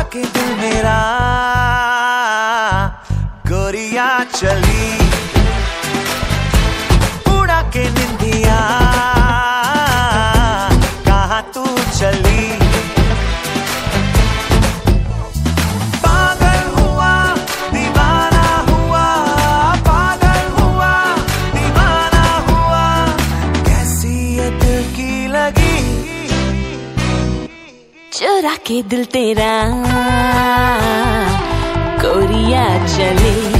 के दिल मेरा गोरिया चली, उड़ा के निंदिया कहाँ तू चली। पागल हुआ दीवाना हुआ, पागल हुआ दीवाना हुआ, कैसी ये दिल की लगी, चुरा के दिल तेरा गोरिया चली।